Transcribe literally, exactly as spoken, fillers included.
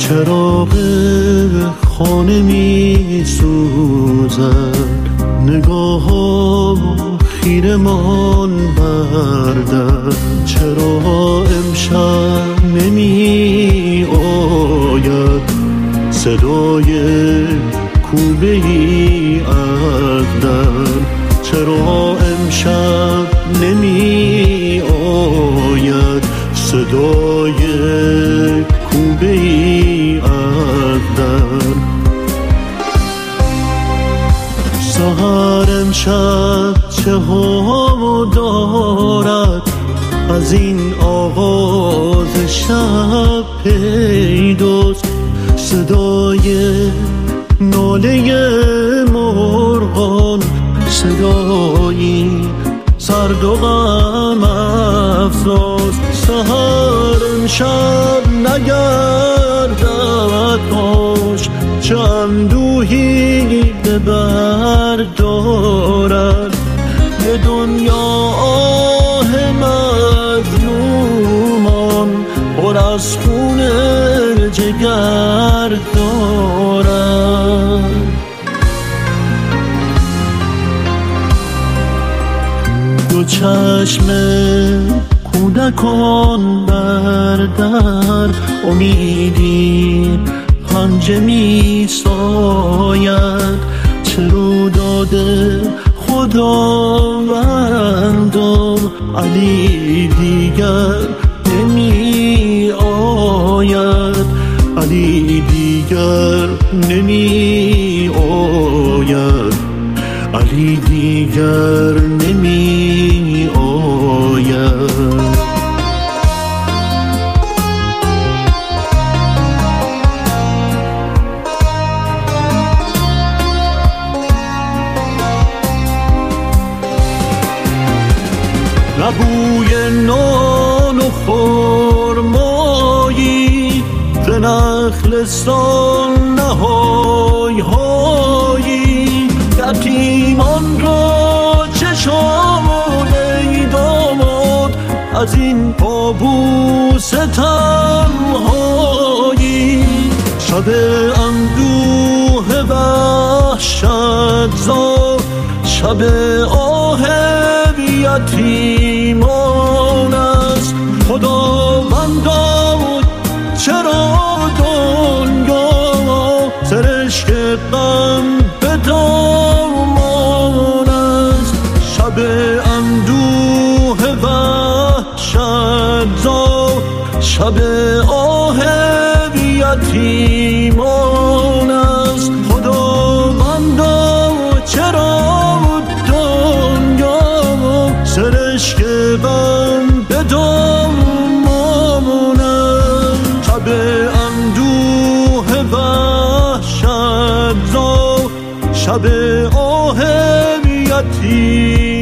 چراغ خانه می سوزد، نگاه ها خیره مان بردن. چرا امشب نمی آید صدای کوبه ای اقدم؟ چرا امشب نمی آید صدای کوبه ای اقدم؟ سحر امشب چه ها دارد، از این آغاز شب پیداست. صدای ناله مرغان، صدایی سرد و غم افزاست. سحر امشب نگردد پاش، چه اندوهی به بر دارد. به دنیا آه مظلومان پر از خون جگر دارد. دو چشم کودکان بر در، امیدی پنجه می ساید. چه رو داده خداوندم، علی دیگر نمی آید، علی دیگر نمی آید، علی دیگر نمی آید. نه بوی نان و خرمایی، ز نخلستان نه های هایی. یتیمان را چه شد ای داماد، از این پابوس تنهایی؟ شب اندوه وحشت زا، شب آه یتیمان است. خداوندا چرا دنیا سرشک غم به دامان است؟ شب اندوه وحشت زا، شب آه یتیمان است. خداوندا چرا سرشک غم به دامان است؟ شب اندوه وحشت زا، شب آه یتیمان.